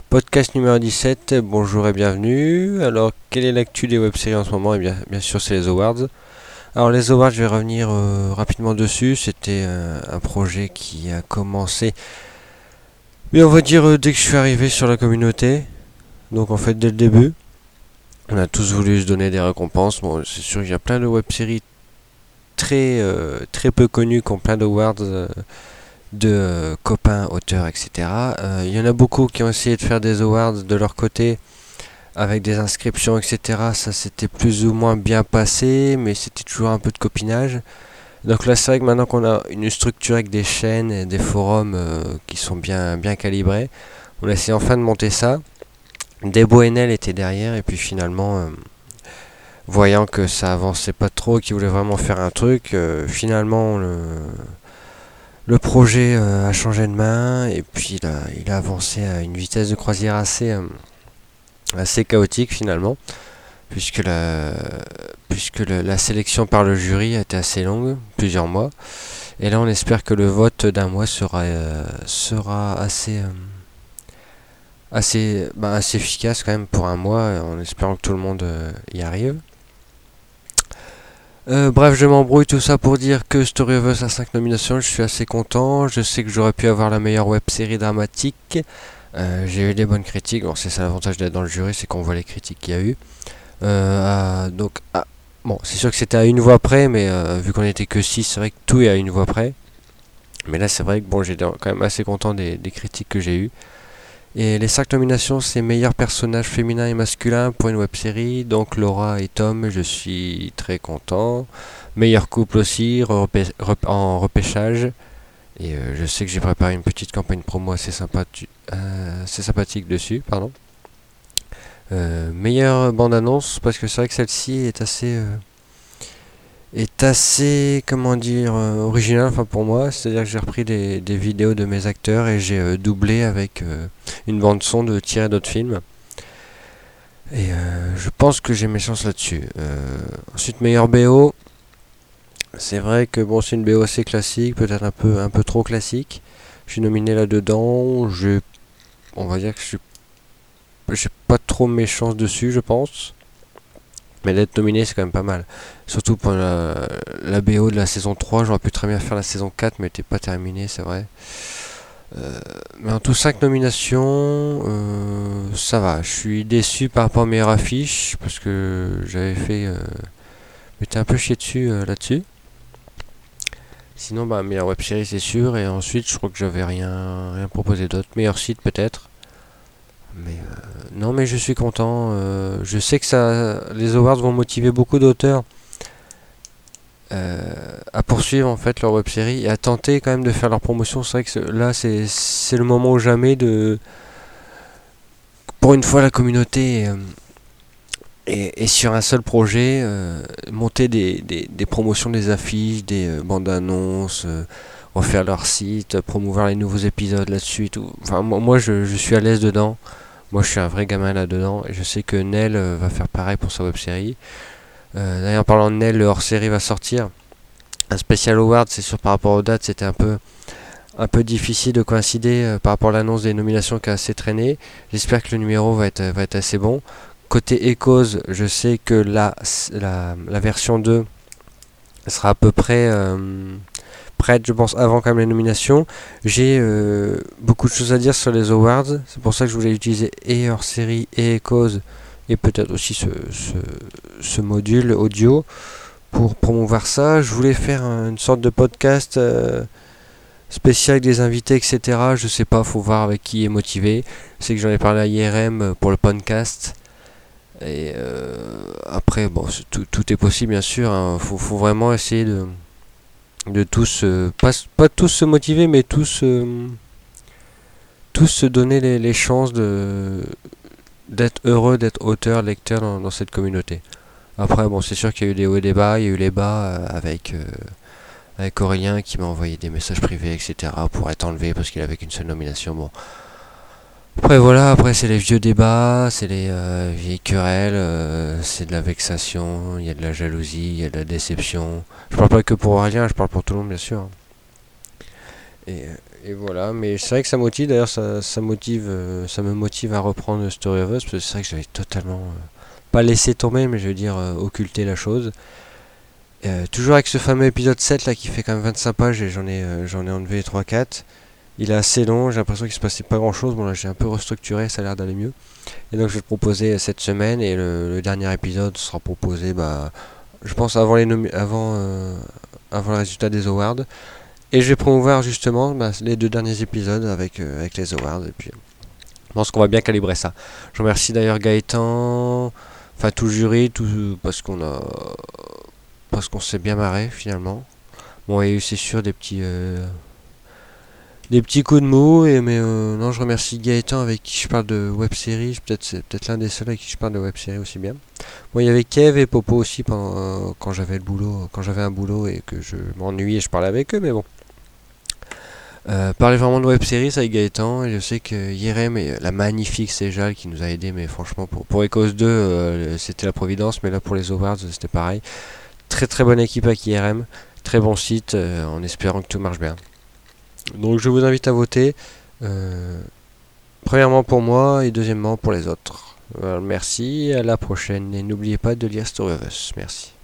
Podcast numéro 17, bonjour et bienvenue. Alors, quelle est l'actu des web-séries en ce moment? Eh bien sûr, c'est les Awards. Alors, les Awards, je vais revenir rapidement dessus. C'était un projet qui a commencé, mais on va dire dès que je suis arrivé sur la communauté. Donc, en fait, dès le début, on a tous voulu se donner des récompenses. Bon, c'est sûr qu'il y a plein de web-séries très peu connues qui ont plein d'awards. De copains, auteurs, etc. Il y en a beaucoup qui ont essayé de faire des awards de leur côté avec des inscriptions, etc. Ça s'était plus ou moins bien passé, mais c'était toujours un peu de copinage. Donc là, c'est vrai que maintenant qu'on a une structure avec des chaînes et des forums qui sont bien calibrés, on a essayé enfin de monter ça. Debo NL était derrière, et puis finalement, voyant que ça avançait pas trop, qu'ils voulaient vraiment faire un truc, finalement, le projet a changé de main et puis il a avancé à une vitesse de croisière assez chaotique finalement, puisque la sélection par le jury a été assez longue, plusieurs mois. Et là on espère que le vote d'un mois sera assez efficace quand même pour un mois, en espérant que tout le monde y arrive. Bref, je m'embrouille tout ça pour dire que Story of Us a 5 nominations, je suis assez content. Je sais que j'aurais pu avoir la meilleure web série dramatique. J'ai eu des bonnes critiques, bon, c'est ça l'avantage d'être dans le jury, c'est qu'on voit les critiques qu'il y a eu. Bon, c'est sûr que c'était à une voix près, mais vu qu'on était que 6, c'est vrai que tout est à une voix près. Mais là, c'est vrai que bon, j'étais quand même assez content des critiques que j'ai eues. Et les 5 nominations, c'est meilleur personnage féminin et masculin pour une web-série. Donc Laura et Tom, je suis très content. Meilleur couple aussi, en repêchage. Et je sais que j'ai préparé une petite campagne promo assez sympathique dessus. Pardon. Meilleure bande-annonce, parce que c'est vrai que celle-ci est assez, comment dire, original, enfin pour moi. C'est-à-dire que j'ai repris des vidéos de mes acteurs et j'ai doublé avec une bande son de tirés d'autres films. Et je pense que j'ai mes chances là-dessus. Ensuite, meilleur BO. C'est vrai que bon, c'est une BO assez classique, peut-être un peu trop classique. Je suis nominé là-dedans. On va dire que j'ai pas trop mes chances dessus, je pense. Mais d'être nominé, c'est quand même pas mal. Surtout pour la BO de la saison 3, j'aurais pu très bien faire la saison 4, mais elle n'était pas terminée, c'est vrai. Mais en tout, 5 nominations, ça va. Je suis déçu par rapport à meilleure affiche, parce que j'avais fait... m'étais un peu chié dessus là-dessus. Sinon, meilleure web série, c'est sûr. Et ensuite, je crois que j'avais rien proposé d'autre. Meilleur site, peut-être. Mais non, mais je suis content. Je sais que les awards vont motiver beaucoup d'auteurs à poursuivre en fait leur web série et à tenter quand même de faire leur promotion. C'est vrai que là, c'est le moment ou jamais de, pour une fois, la communauté est sur un seul projet, monter des promotions, des affiches, des bandes annonces, refaire leur site, promouvoir les nouveaux épisodes là-dessus et tout. Enfin, moi je suis à l'aise dedans. Moi, je suis un vrai gamin là-dedans et je sais que Nell va faire pareil pour sa web-série. D'ailleurs, en parlant de Nell, le hors-série va sortir. Un spécial award, c'est sûr, par rapport aux dates, c'était un peu difficile de coïncider par rapport à l'annonce des nominations qui a assez traîné. J'espère que le numéro va être assez bon. Côté Echoes, je sais que la version 2 sera à peu près prête, je pense, avant quand même les nominations. J'ai beaucoup de choses à dire sur les awards, c'est pour ça que je voulais utiliser et hors série et Echoes et peut-être aussi ce module audio pour promouvoir ça. Je voulais faire une sorte de podcast spécial avec des invités, etc. Je sais pas, faut voir avec qui est motivé. Je sais que j'en ai parlé à IRM pour le podcast. Et après, bon, tout est possible bien sûr. Hein. Faut vraiment essayer de tous, pas tous se motiver, mais tous se donner les chances d'être heureux, d'être auteur, lecteur dans cette communauté. Après, bon, c'est sûr qu'il y a eu des hauts et des bas, il y a eu les bas avec Aurélien qui m'a envoyé des messages privés, etc. pour être enlevé parce qu'il avait qu'une seule nomination. Bon. Après, voilà, après, c'est les vieux débats, c'est les vieilles querelles, c'est de la vexation, il y a de la jalousie, il y a de la déception. Je parle pas que pour Aurélien, je parle pour tout le monde, bien sûr. Et et voilà, mais c'est vrai que ça motive, d'ailleurs ça motive, ça me motive à reprendre Story of Us, parce que c'est vrai que j'avais totalement, pas laissé tomber, mais je veux dire occulté la chose. Toujours avec ce fameux épisode 7 là qui fait quand même 25 pages et j'en ai enlevé 3-4. Il est assez long, j'ai l'impression qu'il se passait pas grand chose. Bon là j'ai un peu restructuré, ça a l'air d'aller mieux. Et donc je vais le proposer cette semaine et le dernier épisode sera proposé je pense avant le résultat des awards. Et je vais promouvoir justement les 2 derniers épisodes avec les awards. Et puis je pense qu'on va bien calibrer ça. Je remercie d'ailleurs Gaëtan, enfin tout le jury, tout, parce qu'on s'est bien marré finalement. Bon, il y a eu c'est sûr des petits coups de mou, mais non, je remercie Gaëtan avec qui je parle de web-série. C'est peut-être l'un des seuls avec qui je parle de web-série aussi bien. Bon, il y avait Kev et Popo aussi quand j'avais le boulot, quand j'avais un boulot et que je m'ennuyais, je parlais avec eux, mais bon. Parler vraiment de web-série avec Gaëtan, et je sais que Yerem et la magnifique Sejal qui nous a aidé, mais franchement pour Ecos 2 c'était la providence, mais là pour les awards c'était pareil. Très très bonne équipe avec IRM, très bon site, en espérant que tout marche bien. Donc je vous invite à voter, premièrement pour moi et deuxièmement pour les autres. Merci, à la prochaine et n'oubliez pas de lire Story of Us. Merci.